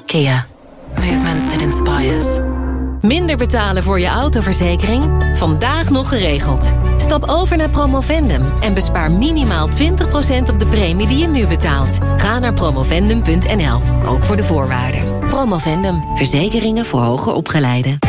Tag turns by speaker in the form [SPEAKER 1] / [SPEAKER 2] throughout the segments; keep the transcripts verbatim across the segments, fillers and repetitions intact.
[SPEAKER 1] Kia. Movement that inspires.
[SPEAKER 2] Minder betalen voor je autoverzekering? Vandaag nog geregeld. Stap over naar Promovendum en bespaar minimaal twintig procent op de premie die je nu betaalt. Ga naar promovendum punt n l, ook voor de voorwaarden. Promovendum, verzekeringen voor hoger opgeleiden.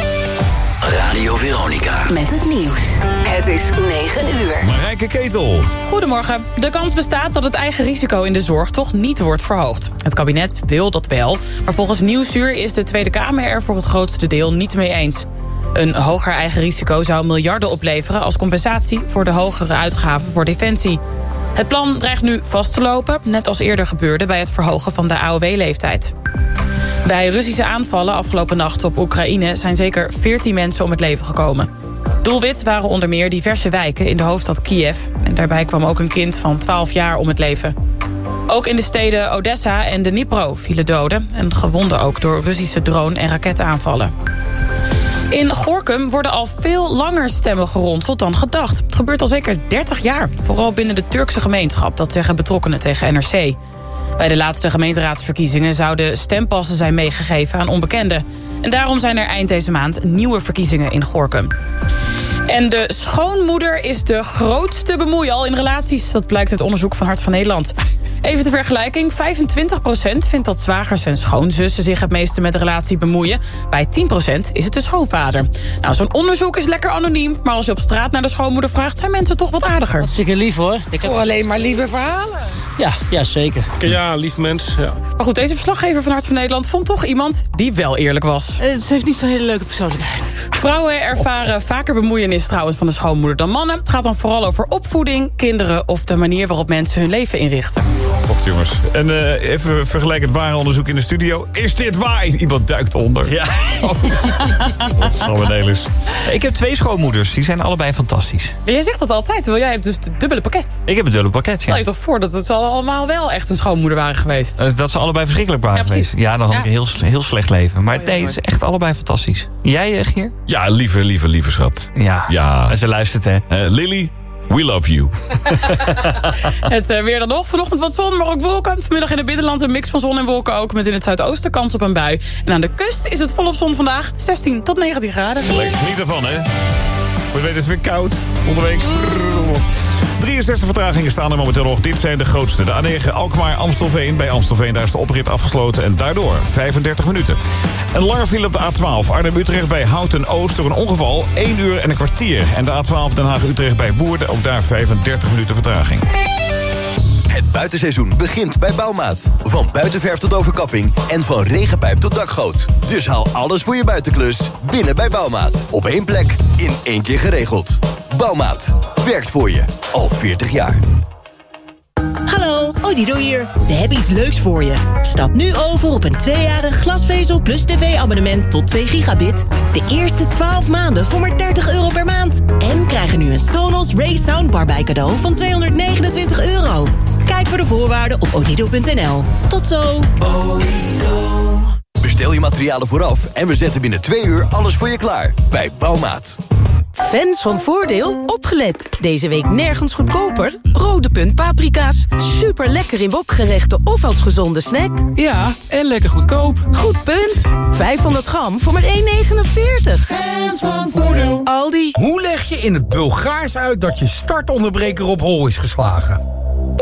[SPEAKER 3] Radio Veronica.
[SPEAKER 4] Met het nieuws. Het is negen uur.
[SPEAKER 5] Marijke Ketel.
[SPEAKER 6] Goedemorgen. De kans bestaat dat het eigen risico in de zorg toch niet wordt verhoogd. Het kabinet wil dat wel, maar volgens Nieuwsuur is de Tweede Kamer er voor het grootste deel niet mee eens. Een hoger eigen risico zou miljarden opleveren als compensatie voor de hogere uitgaven voor defensie. Het plan dreigt nu vast te lopen, net als eerder gebeurde bij het verhogen van de A O W-leeftijd. Bij Russische aanvallen afgelopen nacht op Oekraïne zijn zeker veertien mensen om het leven gekomen. Doelwit waren onder meer diverse wijken in de hoofdstad Kiev. En daarbij kwam ook een kind van twaalf jaar om het leven. Ook in de steden Odessa en Dnipro vielen doden en gewonden ook door Russische drone- en raketaanvallen. In Gorinchem worden al veel langer stemmen geronseld dan gedacht. Het gebeurt al zeker dertig jaar, vooral binnen de Turkse gemeenschap, dat zeggen betrokkenen tegen N R C. Bij de laatste gemeenteraadsverkiezingen zouden stempassen zijn meegegeven aan onbekenden. En daarom zijn er eind deze maand nieuwe verkiezingen in Gorinchem. En de schoonmoeder is de grootste bemoeial in relaties. Dat blijkt uit onderzoek van Hart van Nederland. Even ter vergelijking, vijfentwintig procent vindt dat zwagers en schoonzussen zich het meeste met de relatie bemoeien. Bij tien procent is het de schoonvader. Nou, zo'n onderzoek is lekker anoniem, maar als je op straat naar de schoonmoeder vraagt, zijn mensen toch wat aardiger.
[SPEAKER 7] Hartstikke lief hoor. Ik heb...
[SPEAKER 8] Oh, alleen maar lieve verhalen.
[SPEAKER 7] Ja, ja, zeker.
[SPEAKER 5] Ja, lief mens. Ja.
[SPEAKER 6] Maar goed, deze verslaggever van Hart van Nederland vond toch iemand die wel eerlijk was.
[SPEAKER 8] Uh, ze heeft niet zo'n hele leuke persoonlijkheid.
[SPEAKER 6] Vrouwen ervaren vaker bemoeienis trouwens van de schoonmoeder dan mannen. Het gaat dan vooral over opvoeding, kinderen of de manier waarop mensen hun leven inrichten.
[SPEAKER 5] God jongens. En uh, even vergelijkend ware onderzoek in de studio. Is dit waar? Iemand duikt onder.
[SPEAKER 9] Ja.
[SPEAKER 5] Oh. Wat zal een is.
[SPEAKER 9] Ik heb twee schoonmoeders. Die zijn allebei fantastisch.
[SPEAKER 6] En jij zegt dat altijd, terwijl jij hebt dus het dubbele pakket.
[SPEAKER 9] Ik heb een dubbele pakket, ja.
[SPEAKER 6] Stel je toch voor dat het allemaal wel echt een schoonmoeder waren geweest.
[SPEAKER 9] Uh, dat ze allebei verschrikkelijk waren
[SPEAKER 6] ja,
[SPEAKER 9] geweest. Ja, dan had
[SPEAKER 6] ja.
[SPEAKER 9] ik een heel, heel slecht leven. Maar
[SPEAKER 6] oh, ja,
[SPEAKER 9] nee, het is echt allebei fantastisch. Jij, uh, Geer?
[SPEAKER 5] Ja, lieve, lieve, lieve schat.
[SPEAKER 9] Ja.
[SPEAKER 5] Ja.
[SPEAKER 9] En ze luistert, hè.
[SPEAKER 5] Uh, Lily, we love you.
[SPEAKER 6] Het uh, weer dan nog. Vanochtend wat zon, maar ook wolken. Vanmiddag in het binnenland een mix van zon en wolken ook. Met in het zuidoosten kans op een bui. En aan de kust is het volop zon vandaag. zestien tot negentien graden.
[SPEAKER 5] Lekker geniet ervan, hè. Voor je weet is het weer koud. Onderweek. drieënzestig vertragingen staan er momenteel nog. Dit zijn de grootste. De A negen Alkmaar-Amstelveen. Bij Amstelveen daar is de oprit afgesloten. En daardoor vijfendertig minuten. Een lange file op de A twaalf. Arnhem-Utrecht bij Houten-Oost door een ongeval. één uur en een kwartier. En de A twaalf Den Haag-Utrecht bij Woerden. Ook daar vijfendertig minuten vertraging.
[SPEAKER 3] Het buitenseizoen begint bij Bouwmaat. Van buitenverf tot overkapping en van regenpijp tot dakgoot. Dus haal alles voor je buitenklus binnen bij Bouwmaat. Op één plek, in één keer geregeld. Bouwmaat. Werkt voor je. Al veertig jaar.
[SPEAKER 10] Hallo, Odido hier. We hebben iets leuks voor je. Stap nu over op een tweejarig glasvezel plus tv-abonnement tot twee gigabit. De eerste twaalf maanden voor maar dertig euro per maand. En krijg er nu een Sonos Ray Soundbar bij cadeau van tweehonderdnegenentwintig euro. Kijk voor de voorwaarden op odido punt n l. Tot zo.
[SPEAKER 3] Odido. Bestel je materialen vooraf en we zetten binnen twee uur alles voor je klaar. Bij Bouwmaat.
[SPEAKER 2] Fans van Voordeel, opgelet. Deze week nergens goedkoper. Rode Punt paprika's. Super lekker in wokgerechten of als gezonde snack.
[SPEAKER 11] Ja, en lekker goedkoop.
[SPEAKER 2] Goed punt. vijfhonderd gram voor maar één negenenveertig.
[SPEAKER 11] Fans van Voordeel.
[SPEAKER 2] Aldi.
[SPEAKER 12] Hoe leg je in het Bulgaars uit dat je startonderbreker op hol is geslagen?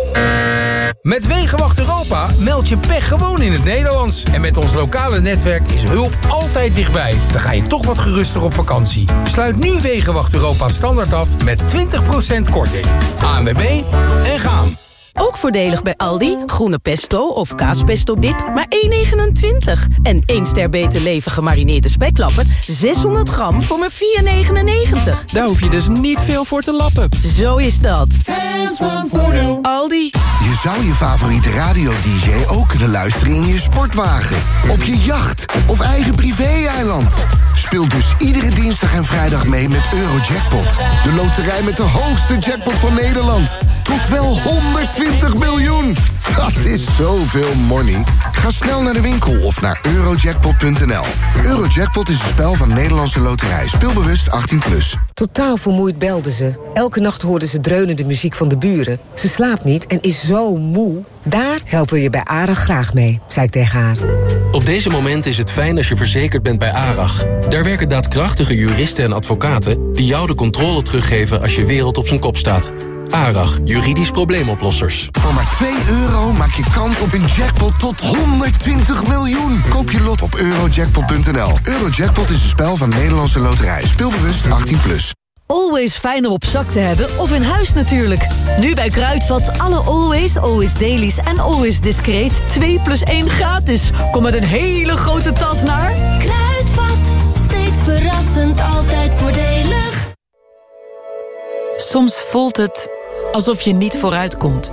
[SPEAKER 12] Met Wegenwacht Europa meld je pech gewoon in het Nederlands. En met ons lokale netwerk is hulp altijd dichtbij. Dan ga je toch wat geruster op vakantie. Sluit nu Wegenwacht Europa standaard af met twintig procent korting. A N W B en gaan.
[SPEAKER 2] Ook voordelig bij Aldi. Groene pesto of kaaspesto dip, maar één negenentwintig. En één ster beter leven gemarineerde speklappen, zeshonderd gram voor maar vier negenennegentig.
[SPEAKER 11] Daar hoef je dus niet veel voor te lappen.
[SPEAKER 2] Zo is dat.
[SPEAKER 11] Fans van Voordeel.
[SPEAKER 2] Aldi.
[SPEAKER 13] Je zou je favoriete radio-dj ook kunnen luisteren in je sportwagen, op je jacht of eigen privé-eiland. Speel dus iedere dinsdag en vrijdag mee met Eurojackpot. De loterij met de hoogste jackpot van Nederland. Tot wel honderdtwintig miljoen. Dat is zoveel money. Ga snel naar de winkel of naar eurojackpot punt n l. Eurojackpot is een spel van Nederlandse Loterij. Speelbewust achttien plus.
[SPEAKER 14] Totaal vermoeid belde ze. Elke nacht hoorde ze dreunende muziek van de buren. Ze slaapt niet en is zo moe. Daar helpen we je bij ARAG graag mee, zei ik tegen haar.
[SPEAKER 15] Op deze momenten is het fijn als je verzekerd bent bij ARAG. Daar werken daadkrachtige juristen en advocaten die jou de controle teruggeven als je wereld op zijn kop staat. ARAG, juridisch probleemoplossers.
[SPEAKER 13] Voor maar twee euro maak je kans op een jackpot tot honderdtwintig miljoen. Koop je lot op eurojackpot punt n l. Eurojackpot is een spel van Nederlandse Loterij. Speelbewust achttien plus.
[SPEAKER 16] Always fijn om op zak te hebben, of in huis natuurlijk. Nu bij Kruidvat alle Always, Always Dailies en Always Discreet twee plus één gratis. Kom met een hele grote tas naar...
[SPEAKER 17] Kruidvat, steeds verrassend, altijd voordelig.
[SPEAKER 18] Soms voelt het alsof je niet vooruit komt.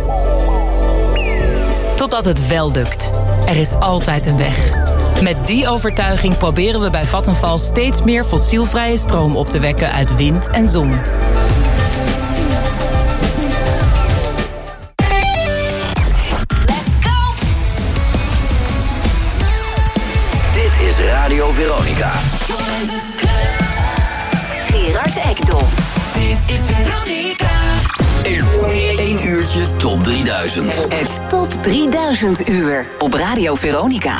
[SPEAKER 18] Totdat het wel lukt. Er is altijd een weg. Met die overtuiging proberen we bij Vattenfall steeds meer fossielvrije stroom op te wekken uit wind en zon.
[SPEAKER 19] Let's go! Dit is Radio Veronica.
[SPEAKER 4] Gerard Ekdom.
[SPEAKER 19] Dit is Veronica. Eén uurtje top drieduizend.
[SPEAKER 4] Het top drieduizend uur op Radio Veronica.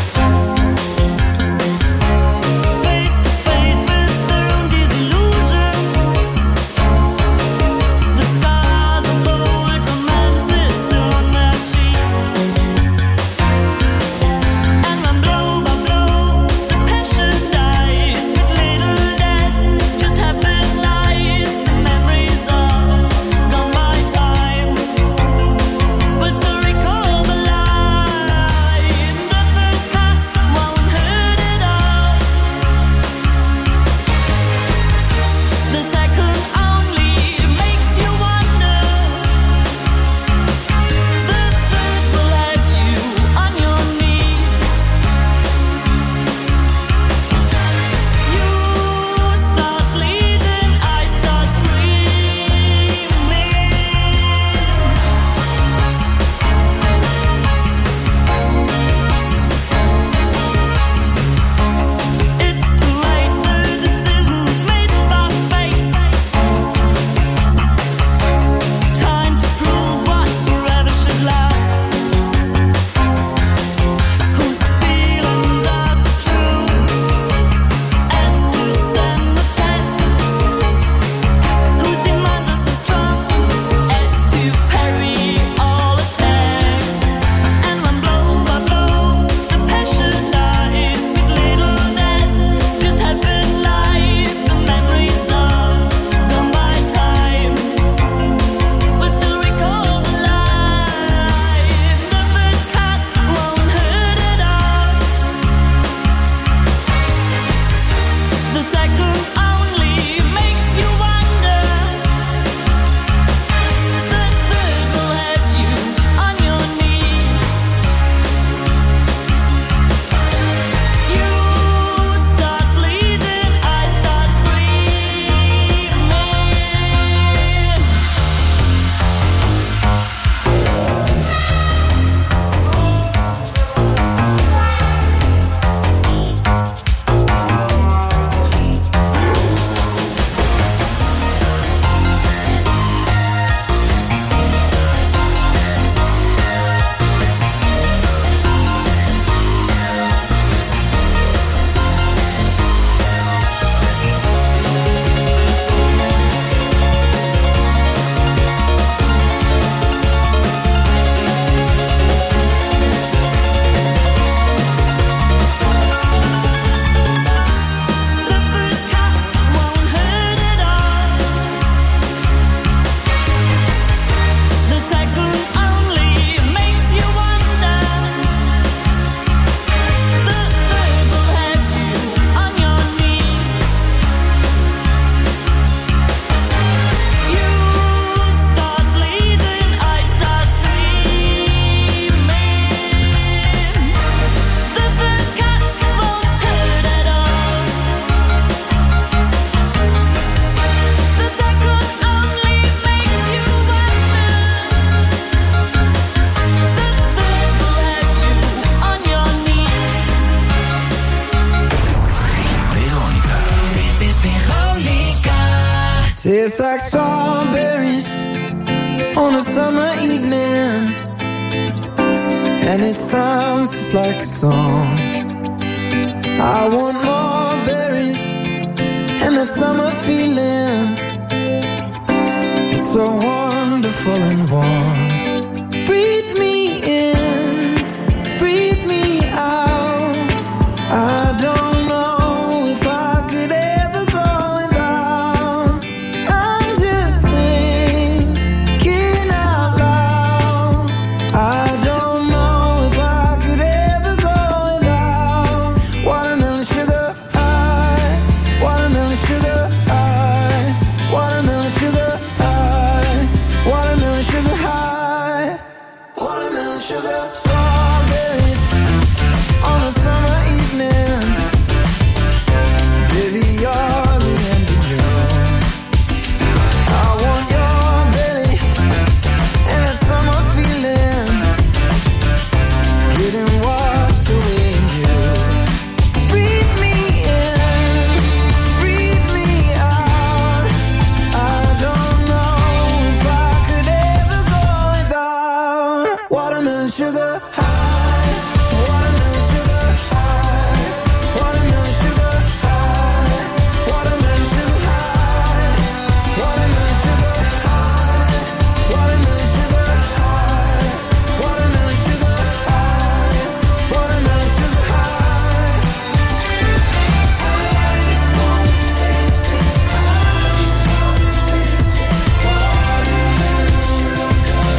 [SPEAKER 17] Face to face with their own disillusion.
[SPEAKER 20] Tastes like strawberries on a summer evening, and it sounds just like a song. I want more berries and that summer feeling. It's so wonderful and warm. Breathe me in, breathe me out. I don't know if I could ever go without. I'm just thinking out loud. I don't know if I could ever go without watermelon sugar high, watermelon sugar high, watermelon sugar high, watermelon sugar high, watermelon sugar. Strawberries on a summer evening. Baby, you're the end of June. I want your belly and that summer feeling, getting washed away in you. Breathe me in, breathe me out. I don't know if I could ever go without watermelon sugar high, watermelon sugar high, watermelon sugar high, watermelon sugar high, watermelon sugar high, watermelon sugar high, watermelon sugar high, watermelon sugar high. I just wanna taste it. I just wanna taste it. Watermelon sugar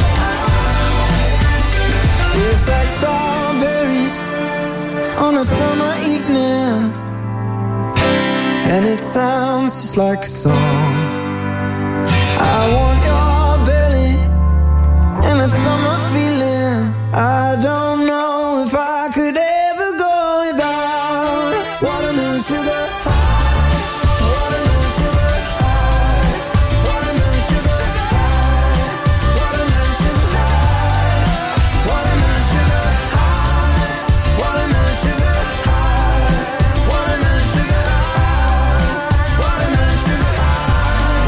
[SPEAKER 20] high. Tastes like strawberries on a summer evening, and it sounds just like a song. I want your belly and that summer feeling. I don't know if I could ever go without watermelon sugar high, watermelon sugar high, watermelon sugar high, watermelon sugar high, watermelon sugar high, watermelon sugar high, watermelon sugar high, watermelon sugar high.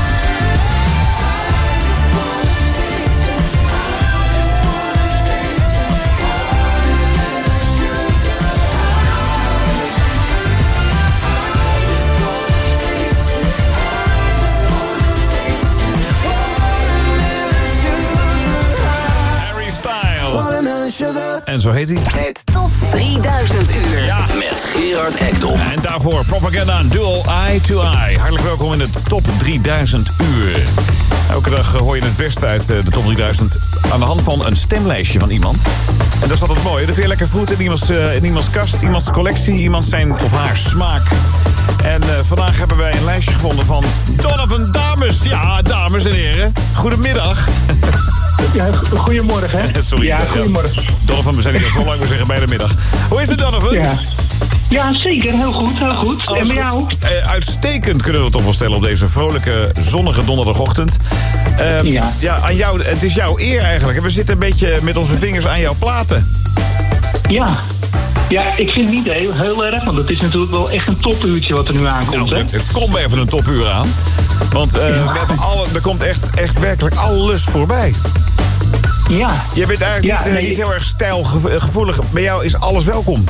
[SPEAKER 5] Harry Styles.
[SPEAKER 20] Watermelon sugar.
[SPEAKER 5] En zo heet hij.
[SPEAKER 4] Het top drieduizend uur.
[SPEAKER 5] Ja.
[SPEAKER 19] Met Gerard Ekdom.
[SPEAKER 5] En daarvoor Propaganda Dual Eye to Eye. Hartelijk welkom in de top drieduizend uur. Elke dag hoor je het beste uit de top drieduizend aan de hand van een stemlijstje van iemand. En dat is altijd mooi. Dat kun je lekker voeten in iemands, uh, in iemands kast, iemands collectie, iemands zijn of haar smaak. En uh, vandaag hebben wij een lijstje gevonden van Donovan Dames. Ja, dames en heren. Goedemiddag.
[SPEAKER 21] Ja, goedemorgen, hè?
[SPEAKER 5] Sorry.
[SPEAKER 21] Ja, goedemorgen.
[SPEAKER 5] Donovan, we zijn hier al zo lang, we zeggen bij de middag. Hoe is het, Donovan?
[SPEAKER 21] Ja. Ja, zeker. Heel goed, heel goed.
[SPEAKER 5] Alles
[SPEAKER 21] en met jou?
[SPEAKER 5] goed? Uh, uitstekend kunnen we het toch wel stellen op deze vrolijke, zonnige donderdagochtend. Uh,
[SPEAKER 21] ja.
[SPEAKER 5] Ja, aan jou, het is jouw eer eigenlijk. We zitten een beetje met onze vingers aan jouw platen.
[SPEAKER 21] Ja. Ja, ik vind het niet heel, heel erg, want het is natuurlijk wel echt een topuurtje wat er nu aankomt.
[SPEAKER 5] Nou, er komt even een topuur aan. Want uh,
[SPEAKER 21] ja.
[SPEAKER 5] we hebben alle, er komt echt, echt werkelijk alles voorbij.
[SPEAKER 21] Ja.
[SPEAKER 5] Je bent eigenlijk ja, niet, nee. niet heel erg stijlgevoelig. Bij jou is alles welkom.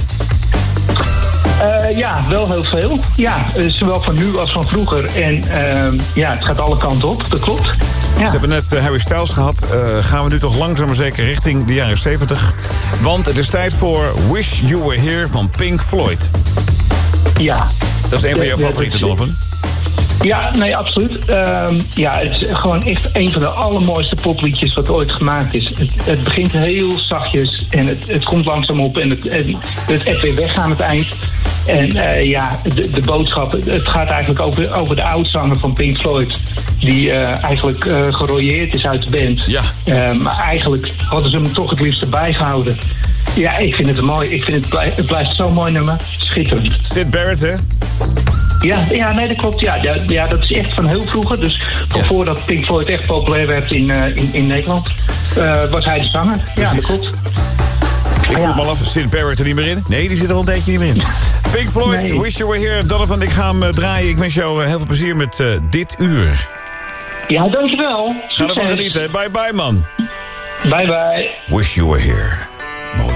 [SPEAKER 21] Uh, ja, wel heel veel. Ja, zowel van nu als van vroeger. En uh, ja, het gaat alle kanten op, dat klopt. Ja.
[SPEAKER 5] We hebben net uh, Harry Styles gehad. Uh, gaan we nu toch langzaam maar zeker richting de jaren zeventig. Want het is tijd voor Wish You Were Here van Pink Floyd.
[SPEAKER 21] Ja.
[SPEAKER 5] Dat is een van jouw favorieten, Donovan.
[SPEAKER 21] Ja, nee, absoluut. Uh, ja, het is gewoon echt een van de allermooiste popliedjes wat ooit gemaakt is. Het, het begint heel zachtjes en het, het komt langzaam op en het, en het echt weer weg aan het eind. En uh, ja, de, de boodschap, het gaat eigenlijk over, over de oudzanger van Pink Floyd, die uh, eigenlijk uh, gerooieerd is uit de band.
[SPEAKER 5] Ja.
[SPEAKER 21] Uh, maar eigenlijk hadden ze hem toch het liefst erbij gehouden. Ja, ik vind het mooi. Ik vind het, blij, het blijft zo'n mooi nummer. Schitterend.
[SPEAKER 5] Syd Barrett, hè?
[SPEAKER 21] Ja, ja, nee, dat klopt. Ja, ja, ja, dat is echt van heel vroeger. Dus van ja. voordat Pink Floyd echt populair werd in, uh, in, in Nederland, uh, was hij de zanger. Ja, dat klopt.
[SPEAKER 5] Ik vroeg me af, zit Barrett er niet meer in? Nee, die zit er al een tijdje niet meer in. Pink Floyd,
[SPEAKER 21] Nee.
[SPEAKER 5] Wish You Were Here. Donovan, ik ga hem uh, draaien. Ik wens jou uh, heel veel plezier met uh, dit uur.
[SPEAKER 21] Ja, dankjewel.
[SPEAKER 5] Ga ervan
[SPEAKER 21] Succes.
[SPEAKER 5] genieten. Bye bye, man.
[SPEAKER 21] Bye bye.
[SPEAKER 5] Wish You Were Here. Mooi.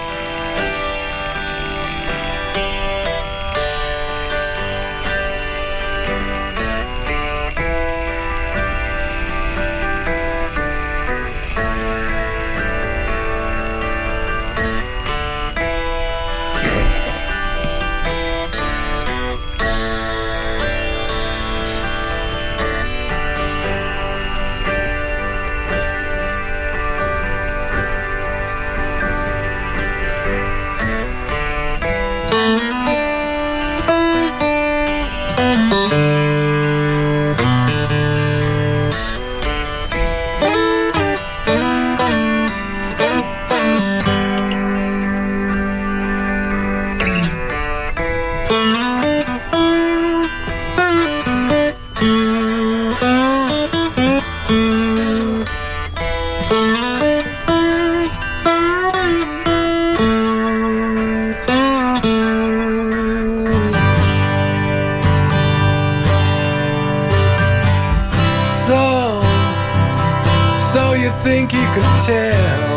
[SPEAKER 11] So, so you think you could tell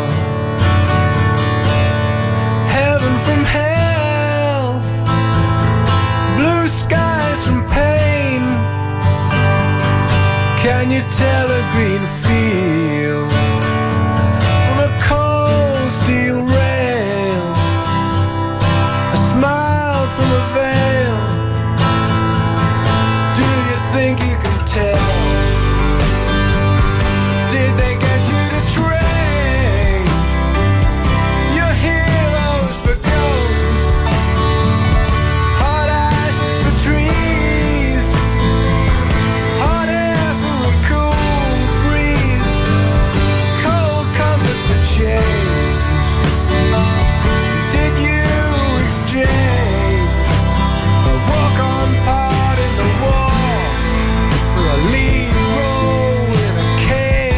[SPEAKER 11] heaven from hell, blue skies from pain? Can you tell a green field from a cold steel rail, a smile from a veil? Do you think you can tell? Did they get you to train your heroes for ghosts, hot ashes for trees, hot air for a cool breeze, cold comfort for change? Did you exchange a walk-on part in the war for a lead role in a cage?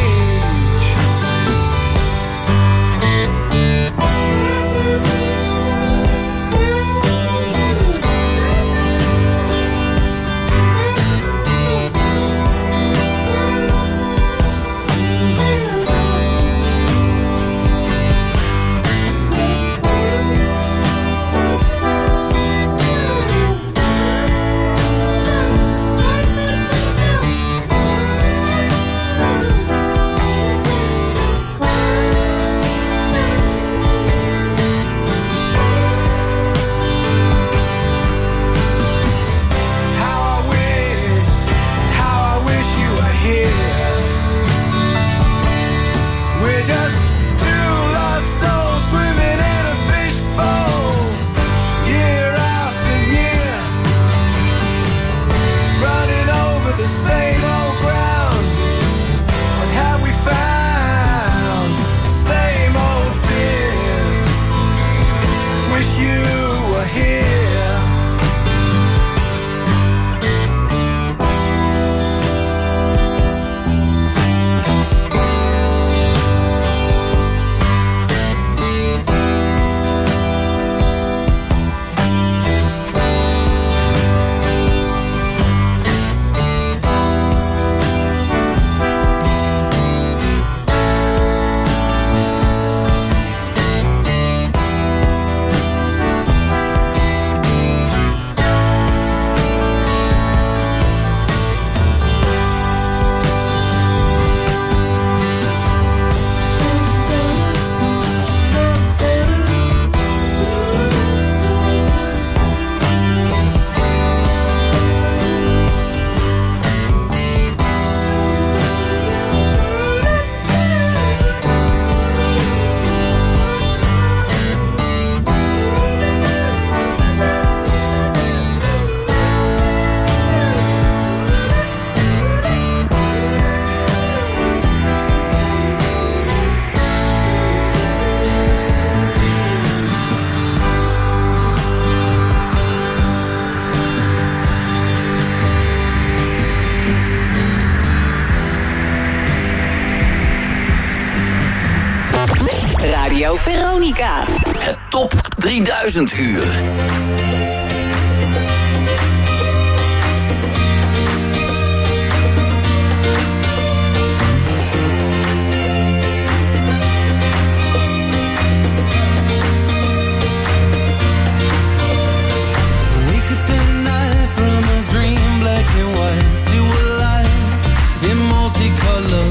[SPEAKER 11] How I wish, how I wish you were here. We're just two lost souls swimming in a fishbowl, year after year, running over the same old ground. What have we found? The same old fears. Wish you were here.
[SPEAKER 4] Radio Veronica.
[SPEAKER 19] Top drieduizend uur.
[SPEAKER 20] Multicolor,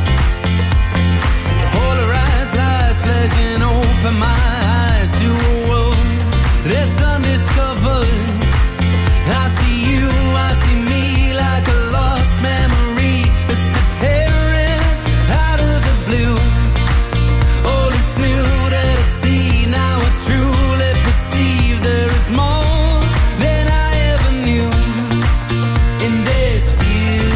[SPEAKER 20] polarized lights flashing open my eyes to a world that's undiscovered. I see you, I see me like a lost memory that's appearing out of the blue. All is new that I see now, I truly perceive there is more than I ever knew in this view.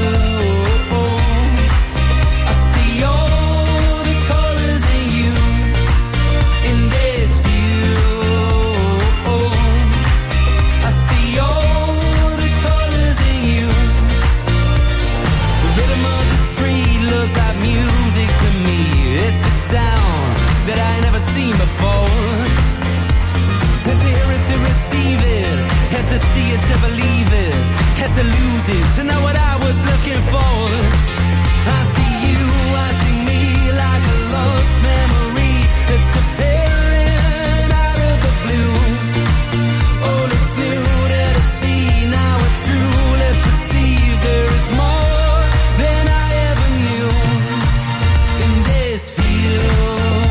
[SPEAKER 20] That I never seen before. Had to hear it to receive it, had to see it to believe it, had to lose it to know what I was looking for. I see you, I see me like a lost memory that's appearing out of the blue. All is new that I see now, I truly perceive there is more than I ever knew in this field.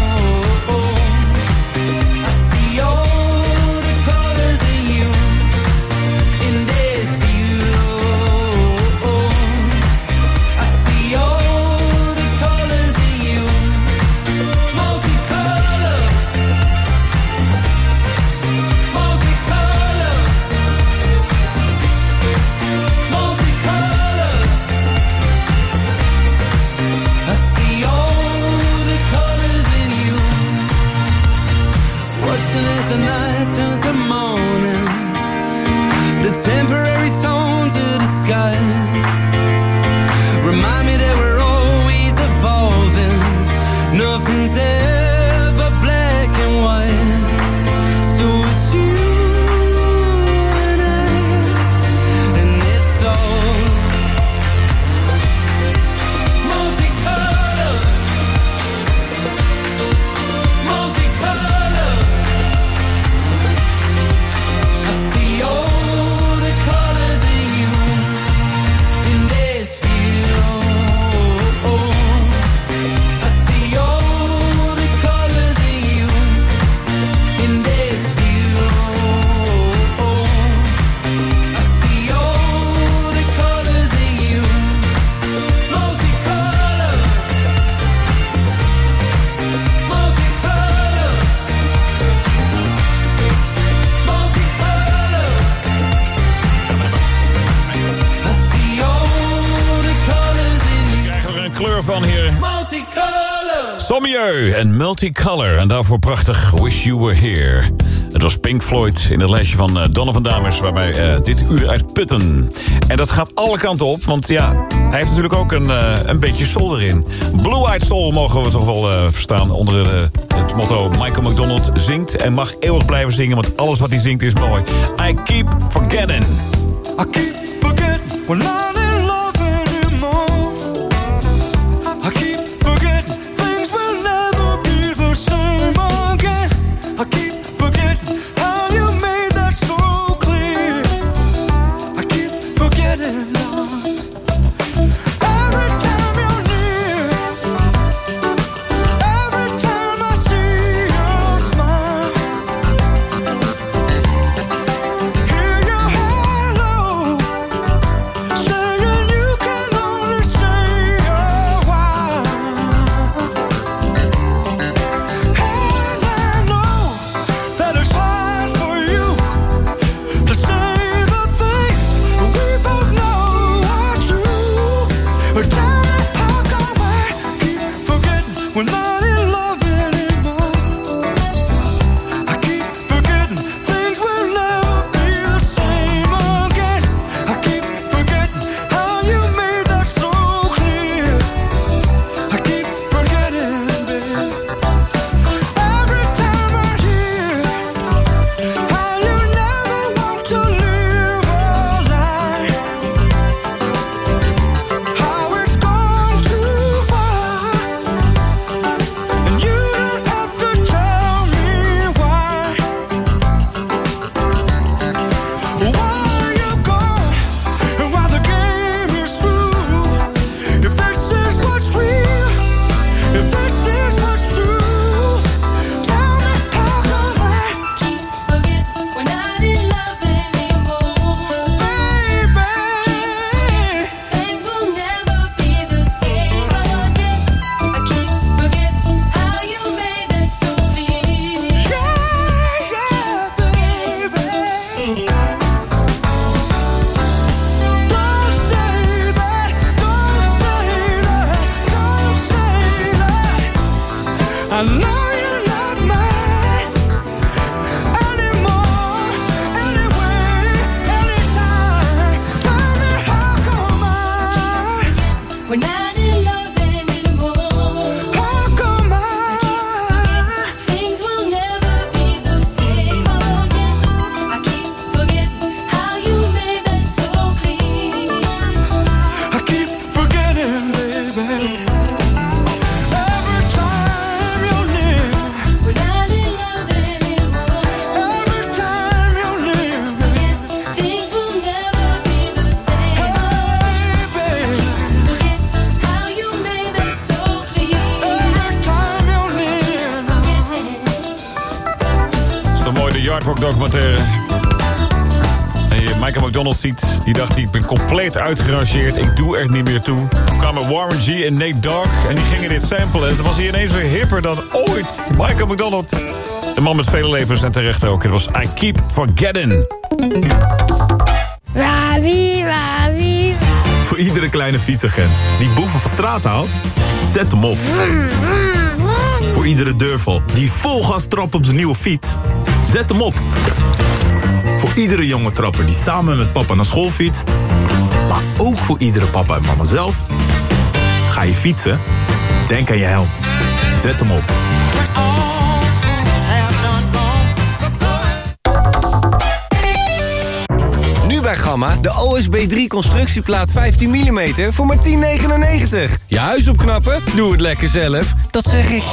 [SPEAKER 20] As the night turns to morning, the temporary tones of the sky remind me that we're always evolving. Nothing's ever black and white. So it's you and I, and it's all multicolor, multicolor.
[SPEAKER 5] Van hier Sommieu en Multicolor. En daarvoor prachtig Wish You Were Here. Het was Pink Floyd in het lijstje van uh, Donovan Dames, waarbij uh, dit uur uit putten. En dat gaat alle kanten op, want ja, hij heeft natuurlijk ook een, uh, een beetje soul erin. Blue Eyed Soul mogen we toch wel uh, verstaan onder uh, het motto Michael McDonald zingt en mag eeuwig blijven zingen, want alles wat hij zingt is mooi. I keep forgetting.
[SPEAKER 20] I keep forgetting we're not in love anymore. I keep forgetting things will never be the same again. I keep forgetting how you made that so clear. I keep forgetting love. Every time you're near, every time I see your smile, hear your hello, say
[SPEAKER 17] We're not in love anymore.
[SPEAKER 11] How come I?
[SPEAKER 17] Things will never be the same again. I keep forgetting how you made that so clear.
[SPEAKER 11] I keep forgetting, baby. Every time you're near,
[SPEAKER 17] We're not in love anymore.
[SPEAKER 11] every time you're near,
[SPEAKER 17] Things will never be the same.
[SPEAKER 11] hey, baby.
[SPEAKER 17] Forget how you made that so clear.
[SPEAKER 11] Every time you're near.
[SPEAKER 5] Dat is toch mooi, de Yardwalk documentaire. En je Michael McDonald ziet, die dacht, ik ben compleet uitgerangeerd. Ik doe er niet meer toe. Toen kwamen Warren G en Nate Dogg en die gingen dit samplen. En toen was hij ineens weer hipper dan ooit. Michael McDonald, de man met vele levens en terecht ook. Het was I Keep Forgetting.
[SPEAKER 17] Wawie, wawie.
[SPEAKER 1] Voor iedere kleine fietsagent die boeven van straat haalt, zet hem op. Voor iedere deurvol die vol gas trapt op zijn nieuwe fiets, zet hem op. Voor iedere jonge trapper die samen met papa naar school fietst, maar ook voor iedere papa en mama zelf. Ga je fietsen? Denk aan je helm. Zet hem op.
[SPEAKER 22] Nu bij Gamma, de O S B drie constructieplaat vijftien millimeter voor maar tien negenennegentig. Je huis opknappen? Doe het lekker zelf. Dat zeg ik.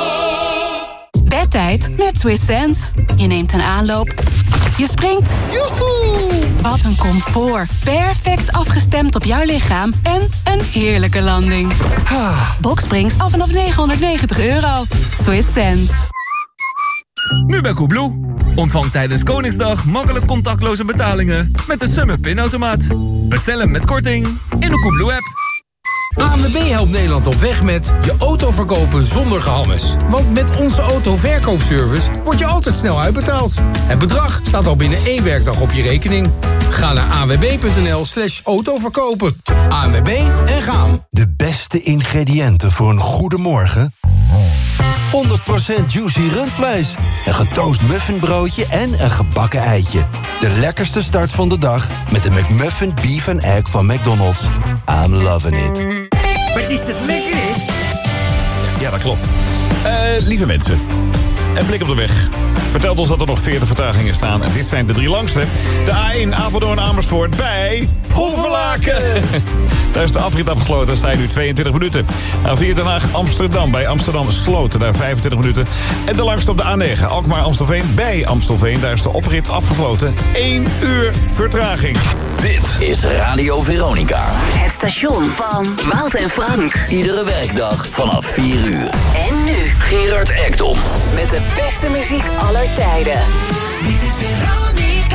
[SPEAKER 23] Bedtijd met Swiss Sense. Je neemt een aanloop. Je springt. Wat een comfort. Perfect afgestemd op jouw lichaam. En een heerlijke landing. Boxsprings al vanaf negenhonderdnegentig euro. Swiss Sense.
[SPEAKER 24] Nu bij Coolblue. Ontvang tijdens Koningsdag makkelijk contactloze betalingen met de Summer Pinautomaat. Bestel hem met korting in de Coolblue-app.
[SPEAKER 12] A N W B helpt Nederland op weg met je auto verkopen zonder gehammes. Want met onze autoverkoopservice word je altijd snel uitbetaald. Het bedrag staat al binnen één werkdag op je rekening. Ga naar a n w b punt n l slash autoverkopen. A N W B en gaan.
[SPEAKER 25] De beste ingrediënten voor een goede morgen. honderd procent juicy rundvlees, een getoast muffinbroodje en een gebakken eitje. De lekkerste start van de dag met de McMuffin Beef and Egg van McDonald's. I'm loving it.
[SPEAKER 11] Wat is dat lekker, hè?
[SPEAKER 5] Ja, dat klopt. Uh, lieve mensen, een blik op de weg vertelt ons dat er nog veertig vertragingen staan. En dit zijn de drie langste. De A één Apeldoorn Amersfoort bij Hoevelaken. Daar is de afrit afgesloten. Daar sta je nu tweeëntwintig minuten. A vier Den Haag Amsterdam bij Amsterdam Sloten. Daar vijfentwintig minuten. En de langste op de A negen Alkmaar Amstelveen bij Amstelveen. Daar is de oprit afgesloten. één uur vertraging.
[SPEAKER 19] Dit is Radio Veronica.
[SPEAKER 4] Het station van Wout en Frank.
[SPEAKER 19] Iedere werkdag vanaf vier uur.
[SPEAKER 4] En nu
[SPEAKER 19] Gerard Ekdom.
[SPEAKER 4] met de beste muziek aller tijden.
[SPEAKER 11] Dit is Veronica.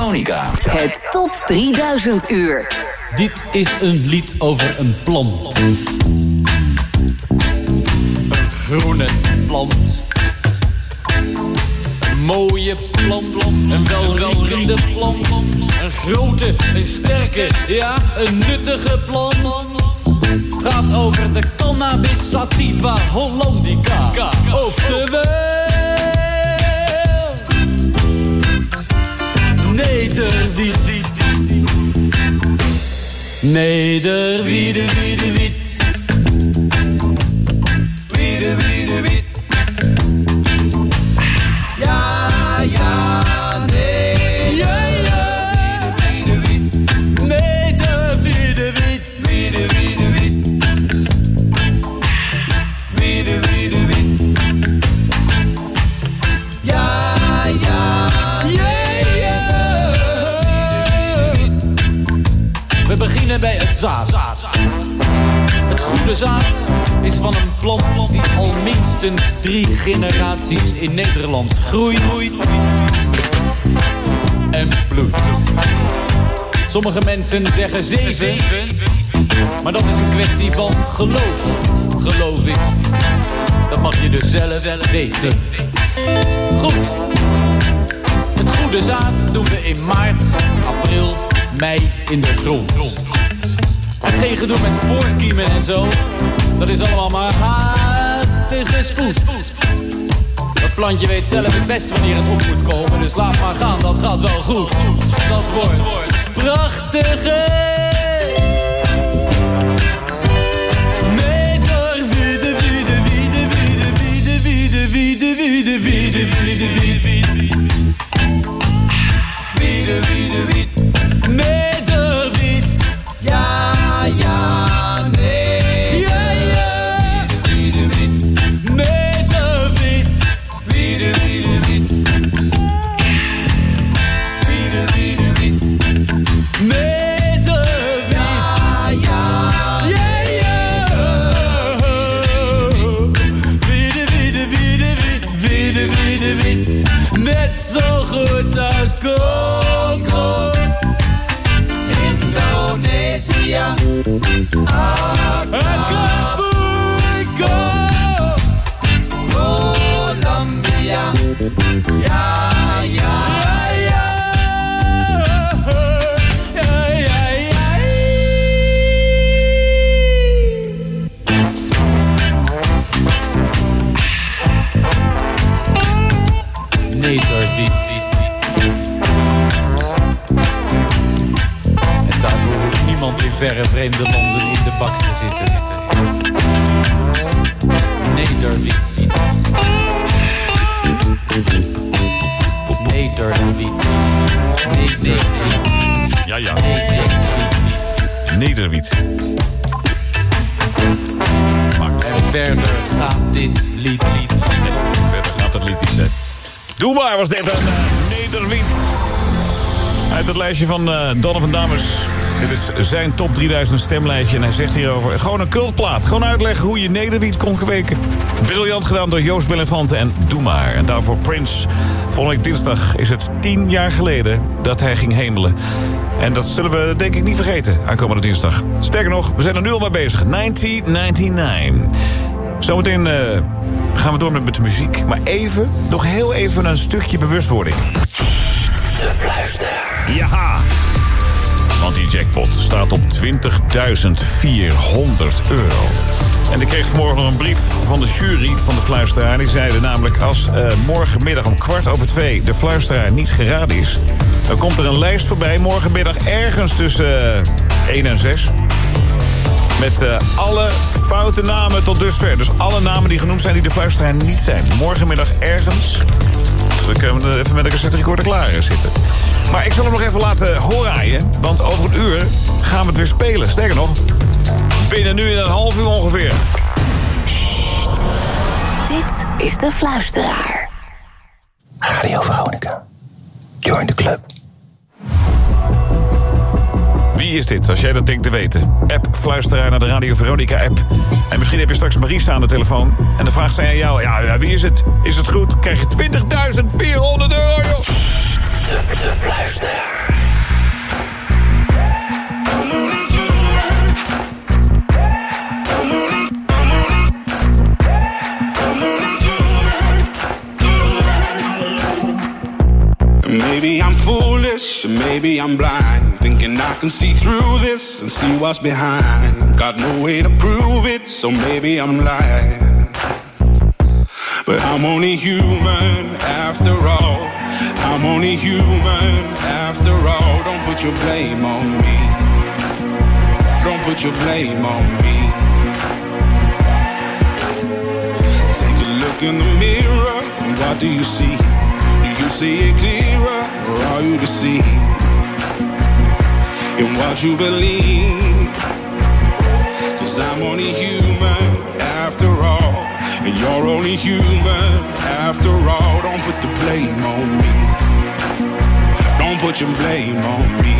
[SPEAKER 19] Veronica.
[SPEAKER 4] Het top drieduizend uur.
[SPEAKER 6] Dit is een lied over een plant. Een groene plant. Een mooie plant. Een welriekende plant. Een grote, een sterke, ja, een nuttige plant. Het gaat over de Cannabis sativa hollandica. Oftewel... Nederwiet. Nederwiet, wiede, wiet. Wiede, wiede, wiet. Ja, ja, nee. Ja, ja. Wiede, wiede, wiet. Nederwiede, wiet. Wiede, wiede, wiet. Wiede, wiede, wiet. Ja, ja. We beginnen bij het zaad. Het goede zaad is van een plant die al minstens drie generaties in Nederland groeit en bloeit. Sommige mensen zeggen zeven, maar dat is een kwestie van geloof, geloof ik. Dat mag je dus zelf weten. Goed. Het goede zaad doen we in maart, april, mei in de grond. En geen gedoe met voorkiemen en zo. Dat is allemaal maar haastige spoed. Dat plantje weet zelf het best wanneer het op moet komen. Dus laat maar gaan, dat gaat wel goed. Dat wordt prachtige. Meter wiede, wiede, wiede, wiede, wiede, wiede, wiede, wiede, wiede, wiede, wiede. Wiede, wiede, wiede. Nederwiet. Ja, ja, nee. Ja, ja. Wiede, wiede, wiet. Nederwiet. Wiede, wiede, wiet. Wiede, wiede, wiet. Nederwiet. Ja, ja. Ja, ja. Wiede, wiede, wiede, wiet. Wiede, wiede, wiet. Net zo goed als Congo. Indonesia, Acapulco, Colombia, ja, ja, ja, ja, ja, ja. Nederwiet. Daarvoor hoeft niemand in verre vreemde landen in de bak te zitten. Nederwiet. Nederwiet. Nee, nee, nee.
[SPEAKER 5] Ja, ja.
[SPEAKER 6] Nederwiet.
[SPEAKER 5] Nederwiet.
[SPEAKER 6] En verder gaat dit lied niet.
[SPEAKER 5] Nee, verder gaat het lied niet. Nee. Doe maar, was dit een uh, Nederwiet. Uit het lijstje van uh, Donovan Dames. Dit is zijn top drieduizend stemlijstje. En hij zegt hierover, gewoon een cultplaat. Gewoon uitleggen hoe je Nederwiet kon kweken. Briljant gedaan door Joost Bellenfante en Doe maar. En daarvoor Prince. Volgende week dinsdag is het tien jaar geleden dat hij ging hemelen. En dat zullen we denk ik niet vergeten aankomende dinsdag. Sterker nog, we zijn er nu al mee bezig. negentien negenennegentig. Zometeen uh, gaan we door met, met de muziek. Maar even, nog heel even een stukje bewustwording.
[SPEAKER 19] De Fluisteraar.
[SPEAKER 5] Ja. Want die jackpot staat op twintigduizend vierhonderd euro. En ik kreeg vanmorgen nog een brief van de jury van de Fluisteraar. Die zeiden namelijk, als uh, morgenmiddag om kwart over twee de Fluisteraar niet geraden is, dan komt er een lijst voorbij morgenmiddag ergens tussen uh, één en zes. Met uh, alle foute namen tot dusver. Dus alle namen die genoemd zijn die de Fluisteraar niet zijn. Morgenmiddag ergens. Dus we kunnen even met een cassette recorder klaar zitten. Maar ik zal hem nog even laten hooraaien. Want over een uur gaan we het weer spelen. Sterker nog, binnen nu in een half uur ongeveer.
[SPEAKER 4] Sst. Dit is de Fluisteraar.
[SPEAKER 19] Radio Veronica. Join the club.
[SPEAKER 5] Wie is dit, als jij dat denkt te weten? App Fluisteraar naar de Radio Veronica app. En misschien heb je straks Maries aan de telefoon. En de vraag zij aan jou, ja, ja, wie is het? Is het goed? Krijg je twintigduizend vierhonderd euro, joh.
[SPEAKER 19] De, de Fluisteraar.
[SPEAKER 3] Maybe I'm foolish, maybe I'm blind, thinking I can see through this and see what's behind. Got no way to prove it, so maybe I'm lying. But I'm only human after all. I'm only human after all. Don't put your blame on me. Don't put your blame on me. Take a look in the mirror, and what do you see? Do you see it clearer, or are you deceived in what you believe? 'Cause I'm only human after all, and you're only human after all. Don't put the blame on me. Don't put your blame on me.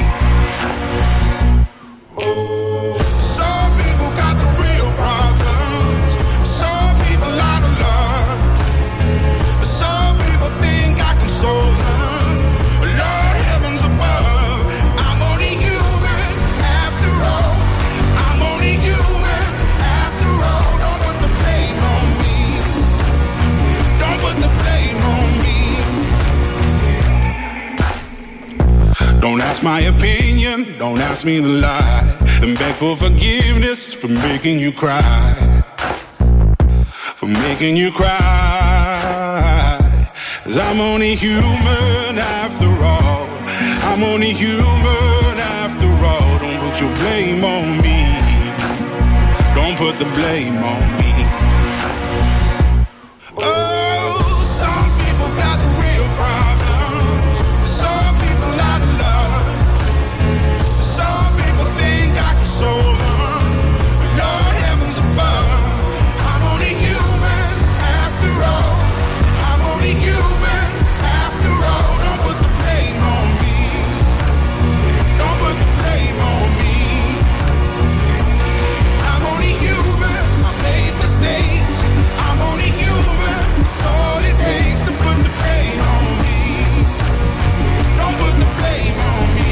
[SPEAKER 3] Some people got the real problems. Some people out of love. Some people think I can solve them. Lord, heavens above, I'm only human after all. I'm only human after all. Don't put the blame on me. Don't put the blame on me. Don't ask my opinion, don't ask me to lie, and beg for forgiveness for making you cry, for making you cry. 'Cause I'm only human after all. I'm only human after all. Don't put your blame on me. Don't put the blame on me. Oh, some people got the real problems. Some people out of love. Some people think I can solve them. Lord, heavens above, I'm only human after all. I'm only human after all. Don't put the blame on me. Don't put the blame on me. I'm only human. I made mistakes. I'm only human. It's all it takes to put the blame on me. Don't put the blame on me.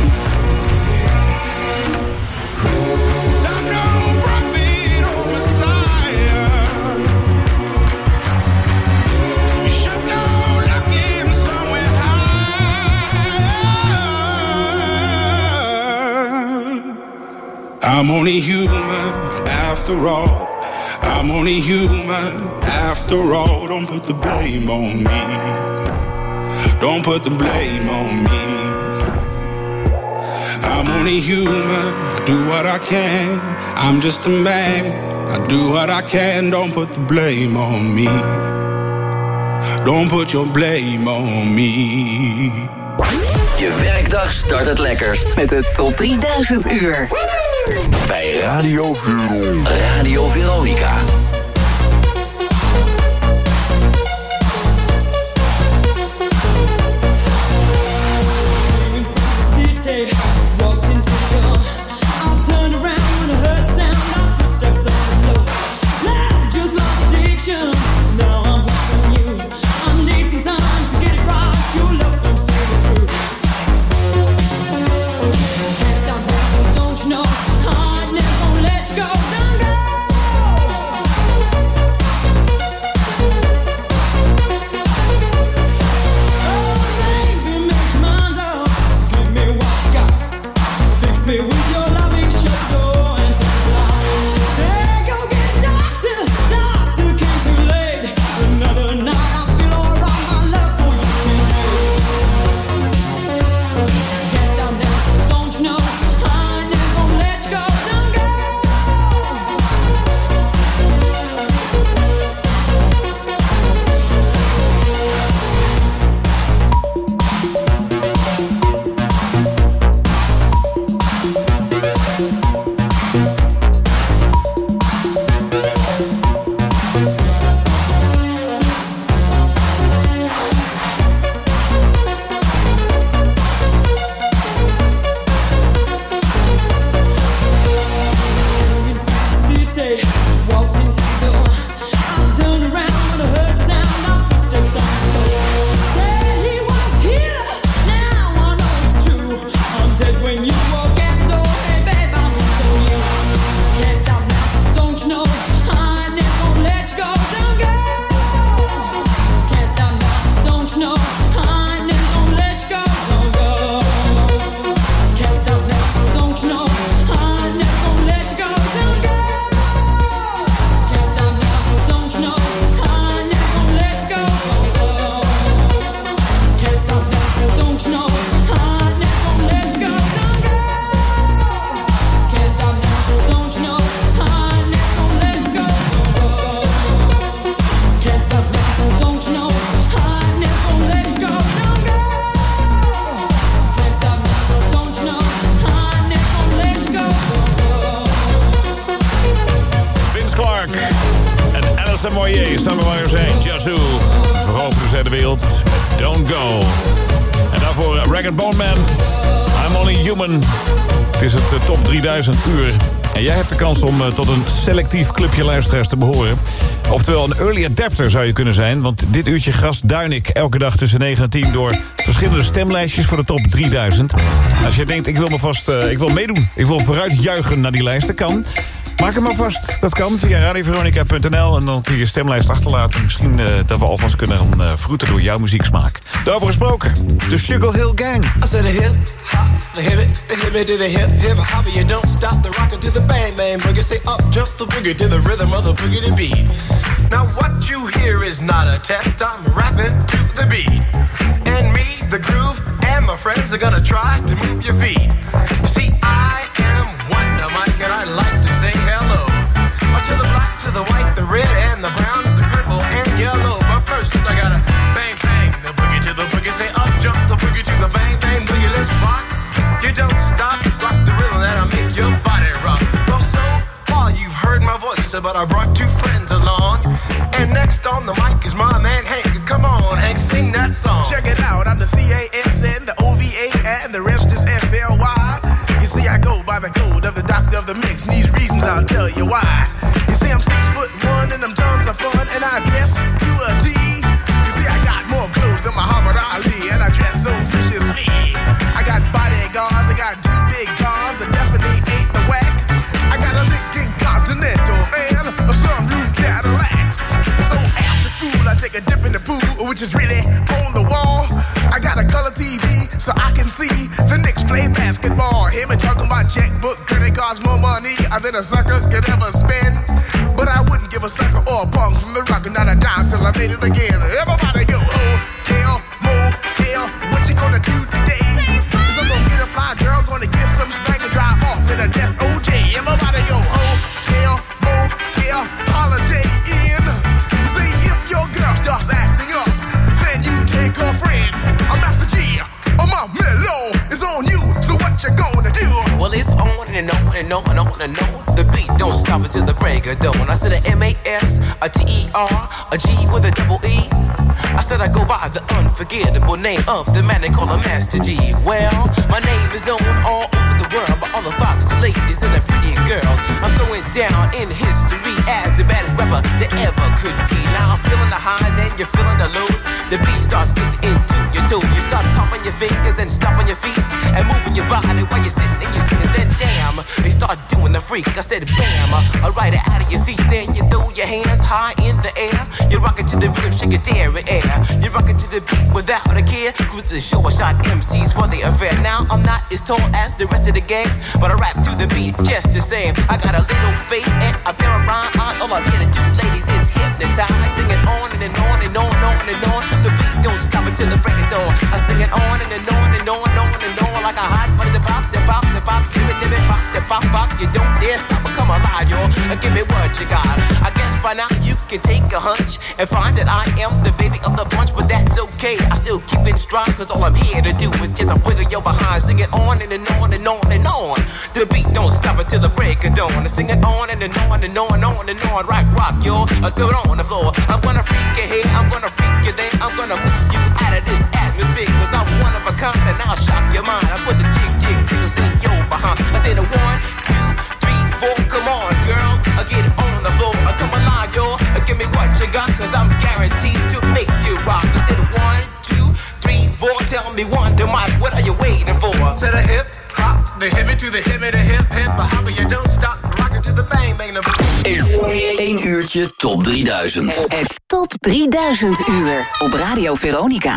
[SPEAKER 3] 'Cause I'm no prophet or Messiah. You should go looking somewhere high. I'm only human after all. I'm only human after all. Don't put the blame on me. Don't put the blame on me. I'm only human. I do what I can. I'm just a man. I do what I can. Don't put the blame on me. Don't put your blame on me.
[SPEAKER 4] Je werkdag start het lekkerst met de top drieduizend uur. Bij Radio Veronica. Radio Veronica.
[SPEAKER 17] Don't you know, I never let you go. Don't go.
[SPEAKER 5] Park. En Alison Moyet, samen waar zijn Yazoo. Veroveren zij de wereld met Don't Go. En daarvoor uh, Rag and Bone Man, I'm Only Human. Het is het uh, top drieduizend uur. En jij hebt de kans om uh, tot een selectief clubje luisteraars te behoren. Oftewel een early adapter zou je kunnen zijn. Want dit uurtje grast duin ik elke dag tussen negen en tien... door verschillende stemlijstjes voor de top drieduizend. Als je denkt, ik wil me vast, uh, ik wil meedoen. Ik wil vooruit juichen naar die lijst. Dat kan. Maak hem maar vast. Dat kan via radio veronica punt n l. En dan kun je je stemlijst achterlaten. Misschien uh, dat we alvast kunnen uh, vroeten door jouw muzieksmaak. Daarover gesproken. De Sugar Hill Gang.
[SPEAKER 2] I said the hip hop, the hip it, the hip it to the hip hip hop. You don't stop the rockin' to the bang bang boogie. Say up jump the boogie to the rhythm of the boogie to beat. Now what you hear is not a test. I'm rapping to the beat, and me, the groove, and my friends are gonna try to move your feet. You see, I am Wonder Mike, and I like to say hello to the black, to the white, the red, and the brown, the purple, and yellow. But first, I gotta bang bang the boogie to the boogie. Say up jump the boogie to the bang bang boogie. Let's rock. You don't stop, rock the rhythm that'll make your body rock. Well, so far you've heard my voice, but I brought two friends along. And next on the mic is my man Hank. Come on, Hank, sing that song.
[SPEAKER 7] Check it out, I'm the C A S N, the O V A, and the rest is F L Y. You see, I go by the code of the doctor of the mix, and these reasons I'll tell you why. You see, I'm six foot one, and I'm tons of fun, and I dress to a T. You see, I got more clothes than Muhammad Ali, and I dress so viciously. I got bodyguards, I got two big cars, I definitely ain't the whack. I got a Lincoln Continental and a sunroof Cadillac. So after school, I take a dip in the pool, which is really on the wall. I got a color T V, so I can see the Knicks play basketball. Him and talking my checkbook, could it cost more money than a sucker could ever spend? But I wouldn't give a sucker or a punk from the rock, not a dime till I made it again. Everybody go, hotel, motel, what you gonna do today? Cause I'm gonna get a fly girl, gonna get some spank and drive off in a death O J. Everybody go, hotel, motel, holiday inn. See if your girl starts acting up, then you take her friend. I'm after G, oh my mellow is on you, so what you gonna do?
[SPEAKER 2] Well, it's on and on and on and on and on. The beat don't stop until the break of dawn. I said a M A S, a T E R, a G with a double E. I said I go by the unforgettable name of the man they call a Master G. Well, my name is known all over the world by all the foxy ladies and the pretty girls. I'm going down in history as the baddest rapper that ever could be. Now I'm feeling the highs and you're feeling the lows. The beat starts getting into your toe. You start pumping your fingers and stomping your feet and moving your body while you're sitting and you're singing. Then damn, you start doing the freak. I said bam, I ride it out of your seat. Then you throw your hands high in the air. You rock it to the rhythm, shake it there in air. You rock it to the beat without a care. Cruise to the show, I shot M Cs for the affair. Now I'm not as tall as the rest of the gang, but I rap to the beat just the same. I got a little face and a pair of rhyme eyes. All I'm here to do, ladies, is hypnotize. I sing it on and, and on and on and on and on. The beat don't stop until the break of dawn. I sing it on and, and on and on and on and on like a hot butter. The pop, the pop, the pop, give it, give it, pop, the pop, pop. You don't dare stop or come alive, y'all. Give me what you got. I guess by now you can take a hunch and find that I am the baby of the bunch, but that's okay. I still keep it strong, cause all I'm here to do is just a wiggle your behind. Sing it on and, and on and on and on. The beat don't stop until the break of dawn. I sing it on and, and on and on and on and on. Right, rock, y'all. I throw it on the floor. I'm gonna freak you here, I'm gonna freak you there. I'm gonna move you out of this atmosphere, cause I'm one of a kind and I'll shock your mind. I put the jig, jig, jiggles in your behind. I say the one, two, three, four. Come on, girls, I get it on the floor. I come alive, y'all. Give me what you got, cause I'm guaranteed to make you rock. I said one, two, three, four. Tell me one, to Mike, what are you waiting for?
[SPEAKER 7] To the hip hop, the hippie to the hippie, the hip hip, the hopper, you don't stop, rock it to the bang bang.
[SPEAKER 4] Eén uurtje top drieduizend.
[SPEAKER 16] Het top drieduizend uur op Radio Veronica.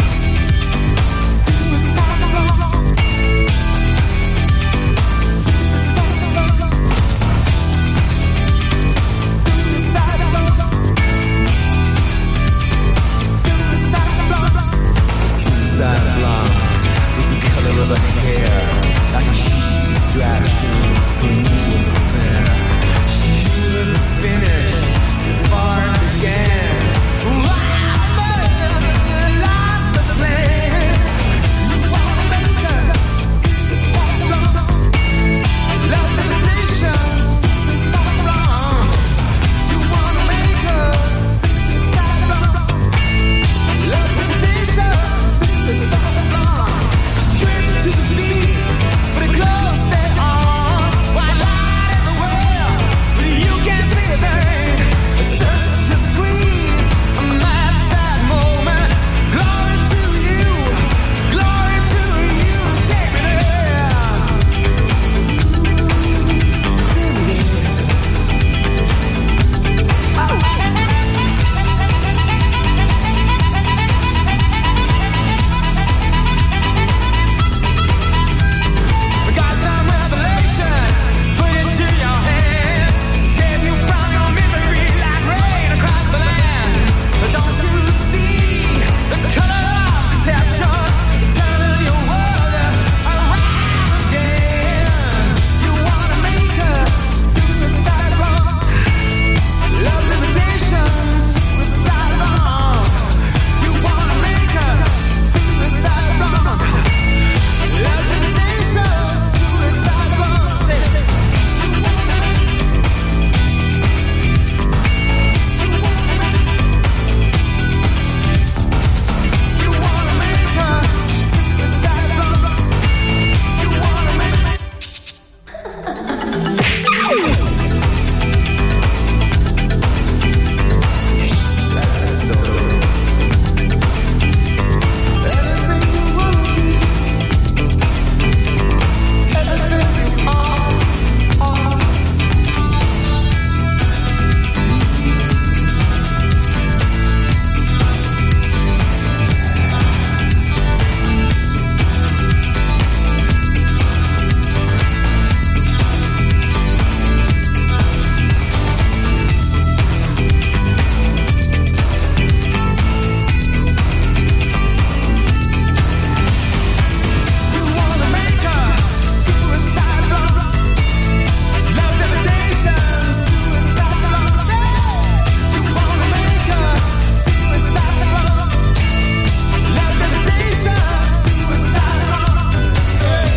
[SPEAKER 17] Suicidal.
[SPEAKER 11] color of her hair, like a cheap distraction from new affair. She never finished before it began. Lost the plan. You wanna make her love the nations so wrong. You wanna make her love the nations so wrong. Straight to the beat, but it close that on. Why light in the world? You can't see a thing. Such a squeeze, a mad sad moment. Glory to you, glory to you. Take me there. We got some revelation, put it to your hand. Save you from your misery like rain across the land. But don't you see the color of deception? Turn your world around again. You wanna make her suicide wrong. Love limitation, suicide wrong. You wanna make her suicide wrong. Love limitation, suicide wrong. Say it. You wanna make her suicide wrong. You wanna make That's a story. Everything you wanna be, everything you are, are. You wanna make her suicide wrong. Love devastation, suicide wrong. You wanna make her suicide wrong. Love devastation, suicide wrong.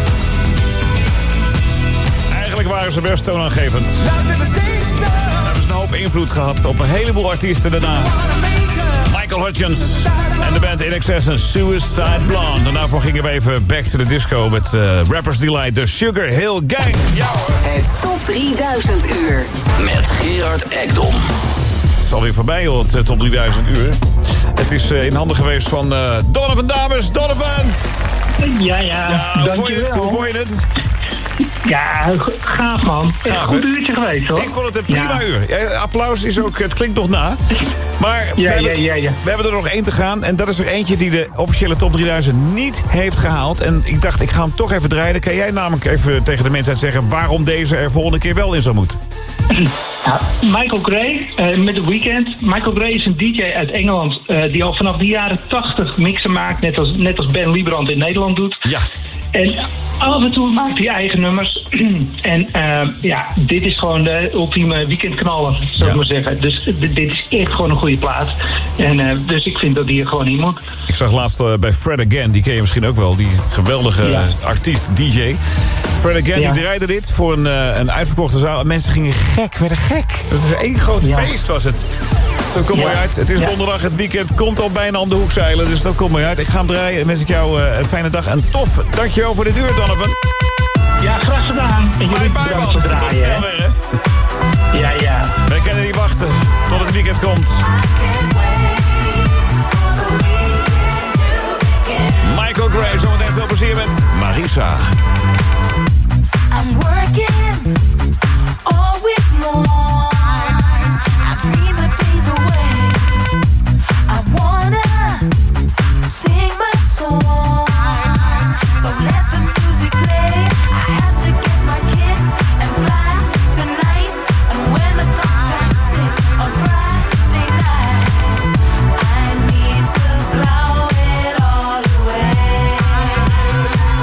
[SPEAKER 5] Eigenlijk waren ze best toonaangevend.
[SPEAKER 11] Love devastation.
[SPEAKER 5] Hebben ze een hoop invloed gehad op een heleboel artiesten daarna. Michael Hutchence en de band In Excess en Suicide Blonde. En daarvoor gingen we even back to the disco met uh, Rappers Delight, de Sugar Hill Gang. Ja hoor.
[SPEAKER 4] Het top drieduizend uur. Met Gerard Ekdom.
[SPEAKER 5] Het is alweer voorbij hoor, het uh, top drieduizend uur. Het is uh, in handen geweest van uh, Donovan Dames. Donovan!
[SPEAKER 21] Ja, ja,
[SPEAKER 5] Ja, hoe vond je het?
[SPEAKER 21] dankjewel.
[SPEAKER 5] Hoe vond je het?
[SPEAKER 21] Ja, g- gaaf man. Echt
[SPEAKER 5] Gaaf,
[SPEAKER 21] een goed
[SPEAKER 5] hè?
[SPEAKER 21] uurtje geweest hoor.
[SPEAKER 5] Ik vond het een prima
[SPEAKER 21] Ja.
[SPEAKER 5] uur. Ja, applaus is ook, het klinkt nog na. Maar we,
[SPEAKER 21] Ja,
[SPEAKER 5] hebben,
[SPEAKER 21] ja, ja, ja.
[SPEAKER 5] we hebben er nog één te gaan. En dat is er eentje die de officiële top drieduizend niet heeft gehaald. En ik dacht, ik ga hem toch even draaien. Dan kan jij namelijk even tegen de mensheid zeggen waarom deze er volgende keer wel in zou moeten.
[SPEAKER 21] Ja, Michael Gray eh, met The Weeknd. Michael Gray is een D J uit Engeland eh, die al vanaf de jaren tachtig mixen maakt, net als, net als Ben Liebrand in Nederland doet.
[SPEAKER 5] Ja.
[SPEAKER 21] En af en toe maakt hij eigen nummers. En uh, ja, dit is gewoon de ultieme weekendknaller, zou ik
[SPEAKER 5] Ja.
[SPEAKER 21] maar zeggen. Dus d- dit is echt gewoon een goede plaat. En uh, dus ik vind dat die er gewoon in moet.
[SPEAKER 5] Ik zag laatst uh, bij Fred Again, die ken je misschien ook wel, die geweldige
[SPEAKER 21] Ja.
[SPEAKER 5] uh, artiest, D J. Fred Again,
[SPEAKER 21] Ja.
[SPEAKER 5] die draaide dit voor een, uh, een uitverkochte zaal. En mensen gingen gek, werden gek. Dat is één groot
[SPEAKER 21] Ja.
[SPEAKER 5] feest was het. Dat komt mooi
[SPEAKER 21] Ja.
[SPEAKER 5] uit. Het is
[SPEAKER 21] Ja.
[SPEAKER 5] donderdag, het weekend komt al bijna om de hoek zeilen. Dus dat komt mooi uit. Ik ga hem draaien en wens ik jou uh, een fijne dag. En tof, dankjewel voor dit uur, Donovan.
[SPEAKER 21] Ja, graag gedaan. En jullie
[SPEAKER 5] Bye,
[SPEAKER 21] bedankt
[SPEAKER 5] man.
[SPEAKER 21] voor het
[SPEAKER 5] Tot
[SPEAKER 21] draaien.
[SPEAKER 5] snel
[SPEAKER 21] hè.
[SPEAKER 5] weer, hè.
[SPEAKER 21] Ja, ja.
[SPEAKER 5] Wij kunnen niet wachten tot het weekend komt. Michael Gray, zometeen veel plezier met Marisa.
[SPEAKER 17] I'm working all week long. I dream of days away. I wanna sing my song. So let the music play. I have to get my kids and fly tonight. And when the clock strikes six on Friday night, I need to blow it all away.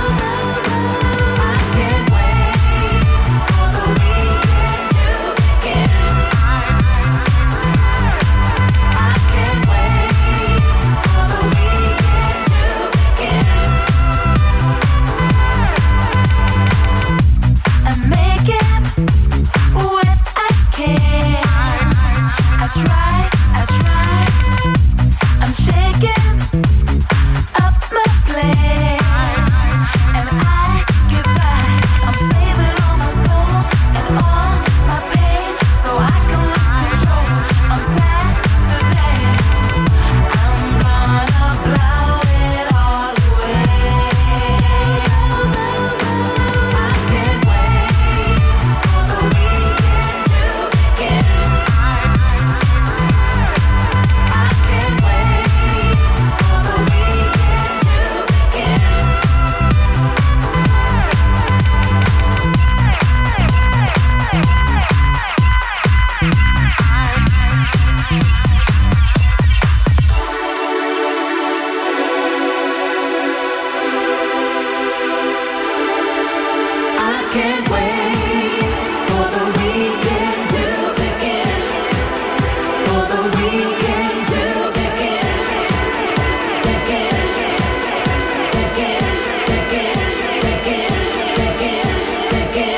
[SPEAKER 17] can't wait for the weekend to begin. For the weekend to begin. Begin. Begin. Begin. Begin. Begin. Begin.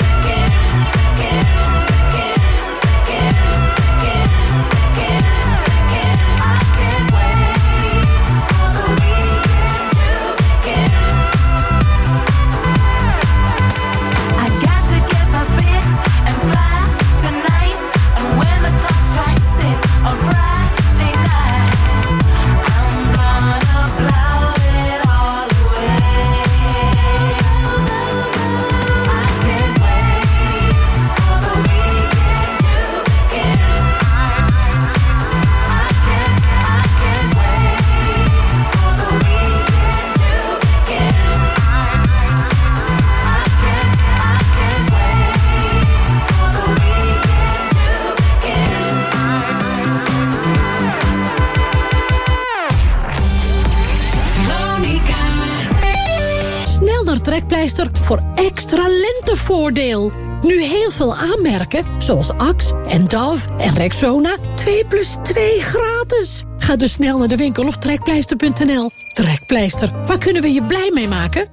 [SPEAKER 8] Trekpleister voor extra lentevoordeel. Nu heel veel aanmerken, zoals Axe en Dove en Rexona. twee plus twee gratis. Ga dus snel naar de winkel of trekpleister punt n l. Trekpleister, waar kunnen we je blij mee maken?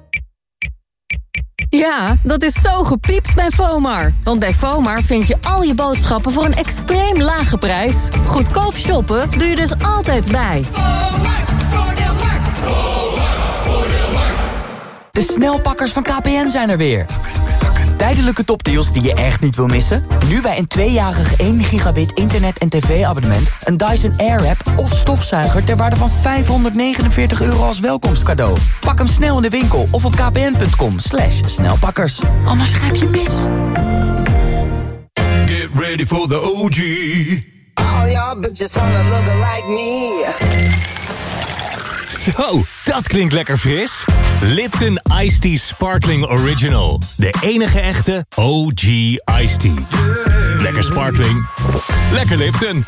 [SPEAKER 9] Ja, dat is zo gepiept bij FOMAR. Want bij FOMAR vind je al je boodschappen voor een extreem lage prijs. Goedkoop shoppen doe je dus altijd bij.
[SPEAKER 10] De snelpakkers van K P N zijn er weer. Tijdelijke topdeals die je echt niet wil missen? Nu bij een tweejarig één gigabit internet- en tv-abonnement... een Dyson Airwrap of stofzuiger ter waarde van vijfhonderdnegenenveertig euro als welkomstcadeau. Pak hem snel in de winkel of op kpn.com slash snelpakkers. Anders grijp je mis.
[SPEAKER 3] Get ready for the O G.
[SPEAKER 14] All y'all bitches wanna look like me.
[SPEAKER 15] Zo, dat klinkt lekker fris. Lipton Iced Tea Sparkling Original. De enige echte O G Iced Tea. Lekker sparkling. Lekker Lipton.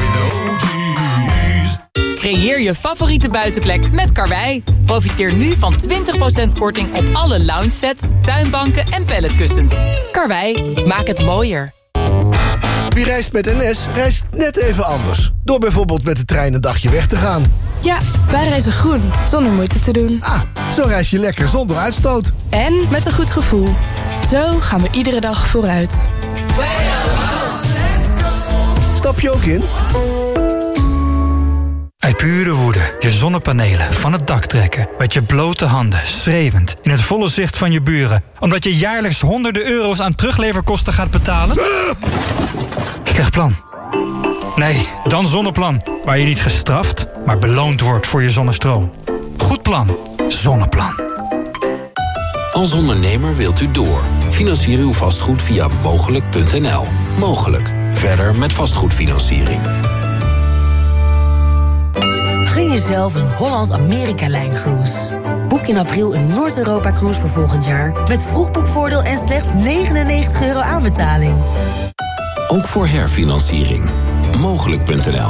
[SPEAKER 18] Creëer je favoriete buitenplek met Karwei. Profiteer nu van twintig procent korting op alle lounge sets, tuinbanken en palletkussens. Karwei, maak het mooier.
[SPEAKER 26] Wie reist met N S, reist net even anders. Door bijvoorbeeld met de trein een dagje weg te gaan.
[SPEAKER 27] Ja, wij reizen groen, zonder moeite te doen.
[SPEAKER 26] Ah, zo reis je lekker zonder uitstoot.
[SPEAKER 27] En met een goed gevoel. Zo gaan we iedere dag vooruit.
[SPEAKER 26] Stap je ook in?
[SPEAKER 28] Uit pure woede je zonnepanelen van het dak trekken. Met je blote handen, schreeuwend, in het volle zicht van je buren. Omdat je jaarlijks honderden euro's aan terugleverkosten gaat betalen? Slecht plan. Nee, dan Zonneplan. Waar je niet gestraft, maar beloond wordt voor je zonnestroom. Goed plan. Zonneplan.
[SPEAKER 29] Als ondernemer wilt u door. Financier uw vastgoed via mogelijk punt n l. Mogelijk. Verder met vastgoedfinanciering.
[SPEAKER 30] Gun jezelf een Holland-Amerika-lijn-cruise. Boek in april een Noord-Europa-cruise voor volgend jaar... met vroegboekvoordeel en slechts negenennegentig euro aanbetaling.
[SPEAKER 29] Ook voor herfinanciering. mogelijk punt n l.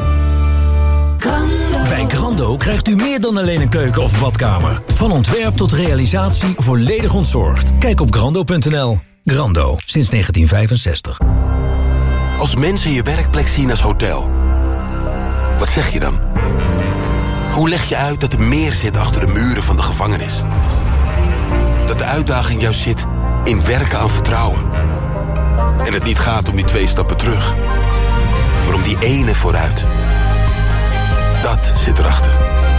[SPEAKER 31] Bij Grando krijgt u meer dan alleen een keuken of badkamer. Van ontwerp tot realisatie volledig ontzorgd. Kijk op grando punt n l. Grando, sinds negentien vijfenzestig.
[SPEAKER 32] Als mensen je werkplek zien als hotel, wat zeg je dan? Hoe leg je uit dat er meer zit achter de muren van de gevangenis? Dat de uitdaging juist zit in werken aan vertrouwen. En het niet gaat om die twee stappen terug, maar om die ene vooruit. Dat zit erachter.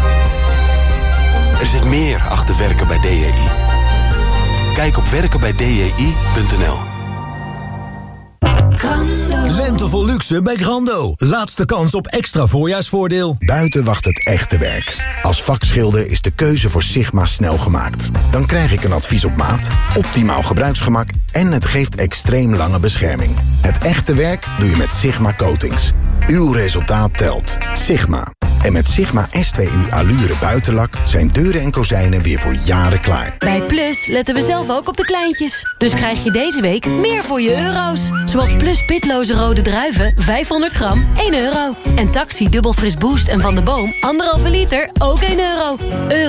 [SPEAKER 32] Er zit meer achter werken bij D J I. Kijk op werken bij d j i punt n l.
[SPEAKER 31] Lente vol luxe bij Grando. Laatste kans op extra voorjaarsvoordeel.
[SPEAKER 33] Buiten wacht het echte werk. Als vakschilder is de keuze voor Sigma snel gemaakt. Dan krijg ik een advies op maat, optimaal gebruiksgemak en het geeft extreem lange bescherming. Het echte werk doe je met Sigma Coatings. Uw resultaat telt. Sigma. En met Sigma S twee U Allure buitenlak zijn deuren en kozijnen weer voor jaren klaar.
[SPEAKER 16] Bij Plus letten we zelf ook op de kleintjes. Dus krijg je deze week meer voor je euro's. Zoals Plus pitloze rode druiven, vijfhonderd gram, één euro. En Taxi dubbel fris boost en Van de Boom, anderhalve liter, ook één euro. Euro.